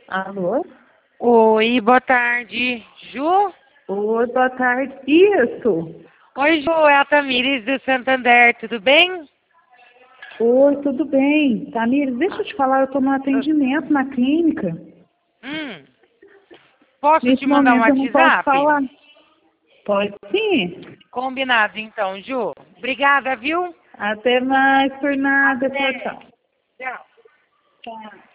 Alô? Oi, boa tarde. Ju? Oi, boa tarde. Isso. Oi, Ju, é a Tamires do Santander, tudo bem? Oi, tudo bem. Tamires, deixa eu te falar, eu estou no atendimento na clínica. Hum. Posso te Nesse mandar um momento eu não posso WhatsApp? falar. Pode sim. Combinado, então, Ju. Obrigada, viu? Até mais por nada. Tchau, Até. tchau. Tchau. Tchau.